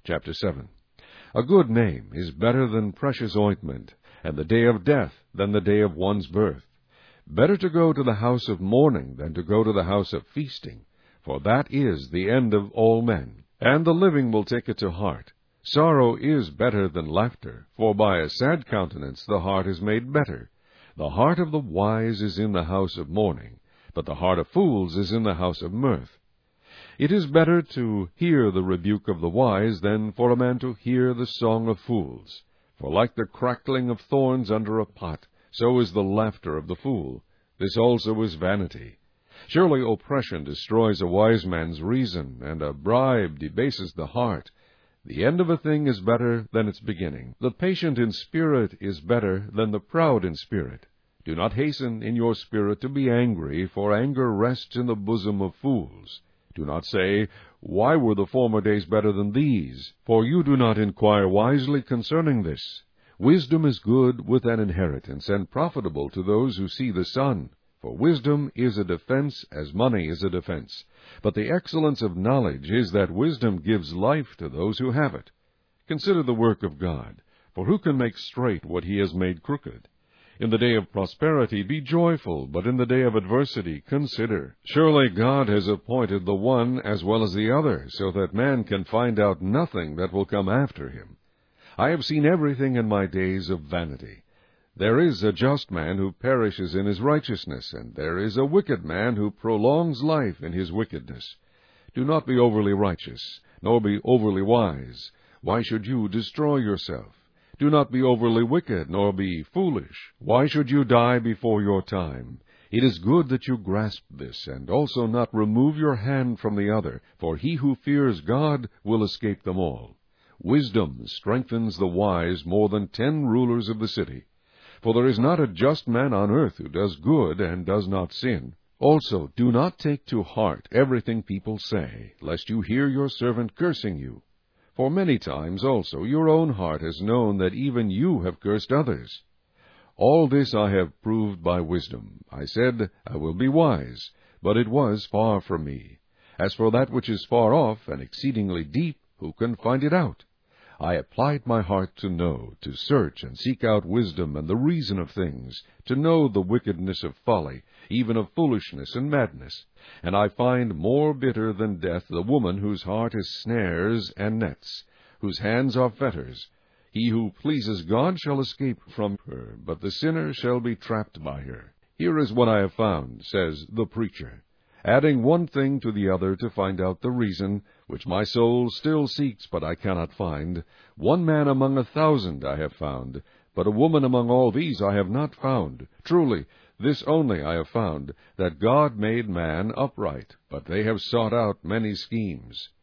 Chapter 7. A good name is better than precious ointment, and the day of death than the day of one's birth. Better to go to the house of mourning than to go to the house of feasting, for that is the end of all men, and the living will take it to heart. Sorrow is better than laughter, for by a sad countenance the heart is made better. The heart of the wise is in the house of mourning, but the heart of fools is in the house of mirth. It is better to hear the rebuke of the wise than for a man to hear the song of fools. For like the crackling of thorns under a pot, so is the laughter of the fool. This also is vanity. Surely oppression destroys a wise man's reason, and a bribe debases the heart. The end of a thing is better than its beginning. The patient in spirit is better than the proud in spirit. Do not hasten in your spirit to be angry, for anger rests in the bosom of fools. Do not say, Why were the former days better than these? For you do not inquire wisely concerning this. Wisdom is good with an inheritance, and profitable to those who see the sun. For wisdom is a defense, as money is a defense. But the excellence of knowledge is that wisdom gives life to those who have it. Consider the work of God, for who can make straight what he has made crooked? In the day of prosperity be joyful, but in the day of adversity consider. Surely God has appointed the one as well as the other, so that man can find out nothing that will come after him. I have seen everything in my days of vanity. There is a just man who perishes in his righteousness, and there is a wicked man who prolongs life in his wickedness. Do not be overly righteous, nor be overly wise. Why should you destroy yourself? Do not be overly wicked, nor be foolish. Why should you die before your time? It is good that you grasp this, and also not remove your hand from the other, for he who fears God will escape them all. Wisdom strengthens the wise more than 10 rulers of the city. For there is not a just man on earth who does good and does not sin. Also, do not take to heart everything people say, lest you hear your servant cursing you. For many times also your own heart has known that even you have cursed others. All this I have proved by wisdom. I said, I will be wise, but it was far from me. As for that which is far off and exceedingly deep, who can find it out? I applied my heart to know, to search and seek out wisdom and the reason of things, to know the wickedness of folly, even of foolishness and madness. And I find more bitter than death the woman whose heart is snares and nets, whose hands are fetters. He who pleases God shall escape from her, but the sinner shall be trapped by her. Here is what I have found, says the preacher, adding one thing to the other to find out the reason, which my soul still seeks, but I cannot find. 1 man among 1,000 I have found, but a woman among all these I have not found. Truly, this only I have found, that God made man upright, but they have sought out many schemes.